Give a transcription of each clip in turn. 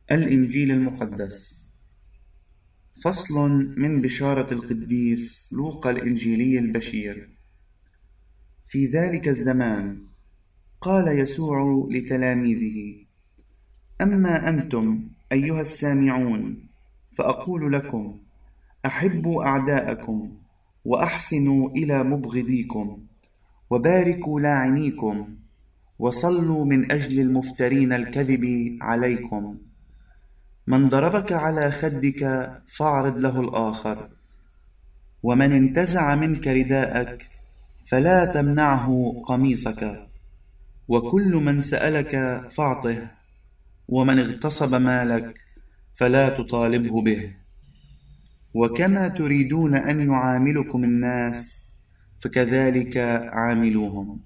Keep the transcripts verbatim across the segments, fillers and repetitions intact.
الإنجيل المقدس. فصل من بشارة القديس لوقا الإنجيلي البشير. في ذلك الزمان قال يسوع لتلاميذه: أما أنتم أيها السامعون فأقول لكم: أحبوا أعداءكم، وأحسنوا إلى مبغضيكم، وباركوا لاعنيكم، وصلوا من أجل المفترين الكذب عليكم. من ضربك على خدك فاعرض له الآخر، ومن انتزع منك رداءك فلا تمنعه قميصك. وكل من سألك فاعطه، ومن اغتصب مالك فلا تطالبه به. وكما تريدون أن يعاملكم الناس فكذلك عاملوهم.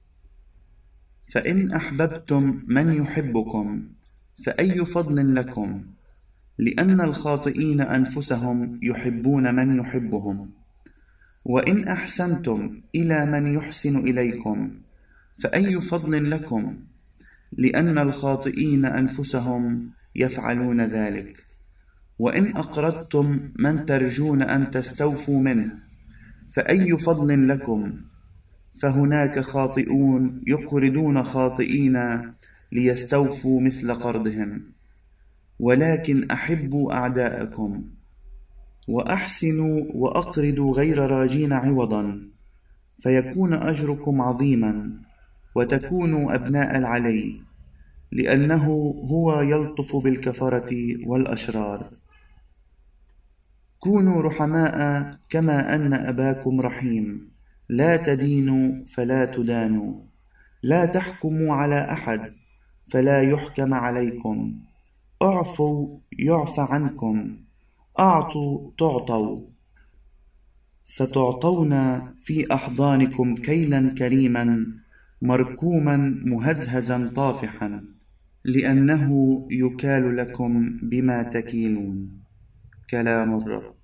فإن أحببتم من يحبكم فأي فضل لكم، لأن الخاطئين أنفسهم يحبون من يحبهم. وإن أحسنتم إلى من يحسن إليكم فأي فضل لكم، لأن الخاطئين أنفسهم يفعلون ذلك. وإن أقرضتم من ترجون أن تستوفوا منه فأي فضل لكم، فهناك خاطئون يقرضون خاطئين ليستوفوا مثل قرضهم. ولكن أحبوا أعداءكم، وأحسنوا وأقرضوا غير راجين عوضا، فيكون أجركم عظيما، وتكونوا أبناء العلي، لأنه هو يلطف بالكفرة والأشرار. كونوا رحماء كما أن أباكم رحيم. لا تدينوا فلا تدانوا. لا تحكموا على أحد فلا يحكم عليكم. اعفوا يعفى عنكم. أعطوا تعطوا. ستعطون في أحضانكم كيلا كريما، مركوما مهزهزا طافحا، لأنه يكال لكم بما تكيلون. كلام الرب.